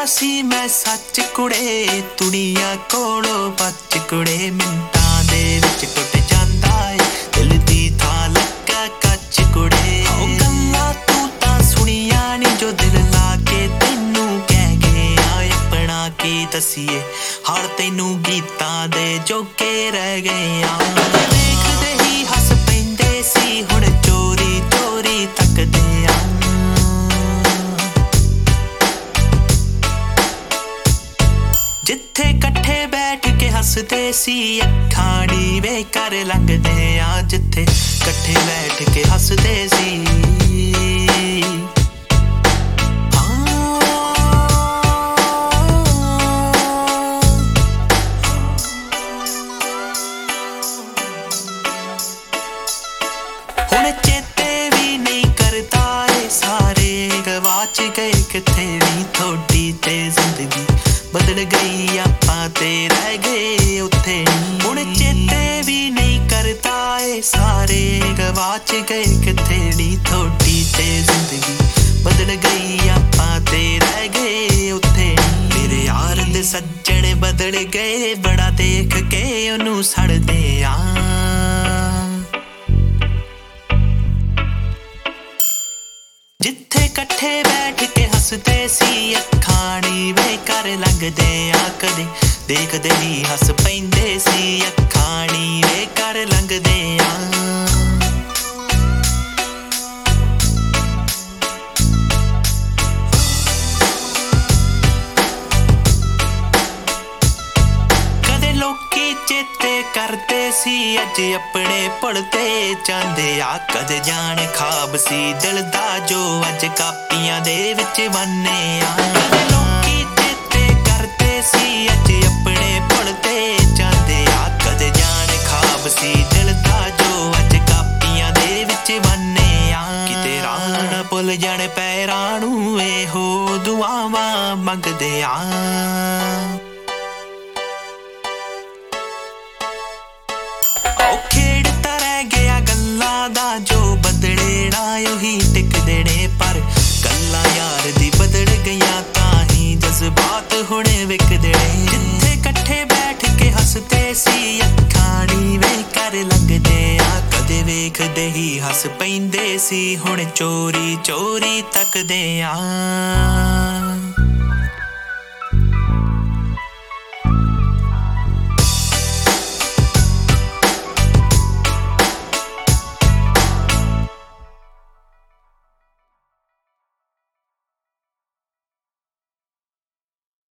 सी मैं सच कुड़े तुड़िया कोलों बच कुड़े मिंटां दे विच टुट जांदा ए दिल दी थां लगा कच कुड़े गल्लां तू तां सुनिया नी जो दिल ला के तैनू कह गया अपना की दसीए हाल तैनू गीतां दे जोके रह गए देखदे ही हस पैंदे सी हुण चोरी चोरी तकदे जिथे कट्ठे बैठ के हसदे सी अखां नीवे कर लंघदे आ जिथे कट्ठे बैठ के हसदे सी हुण चेते भी नहीं करता ए सारे गवाच गए किथे नी थोड़ी ते जिंदगी बदल गई आपां ते रह गए उत्थे हुण चेते भी नहीं करता ए सारे गवाच गए किथे नी थोड़ी ते जिंदगी बदल गई आपां ते रह गए उत्थे मेरे यार दे सज्जण बदल गए बड़ा देख के ओनू सड़दे आ जिथे कट्ठे बैठ के हसदे सी अखां नीवे कर लंघदे आ कदे देखदे ही हस पैंदे सी अखां नीवे कर लंघदे आ कदे लोकी चेते करदे सी अज अपने भुलते जांदे आ कदे जान खाब सी दिल दा जो अज कापियां दे विच बन्ने आ कदे लोकी चेते करदे सी अज अपने भुलते जांदे आ कदे जान खाब सी दिल दा जो अज कापियां दे विच बन्ने आ किते राह ना भुल जाण पैरां नूं एहो दुआवां मंगदे आ खेड़ता रह गया गल्लां दा जो बदलेना ओही टिकदे ने पर गल्लां यार दी बदल गईयां तां ही जज्बात हुण विकदे ने जिथे कट्ठे बैठ के हसदे सी अखां नीवे कर लंघदे आ कदे वेखदे ही हस पैंदे सी हुण चोरी चोरी तकदे आ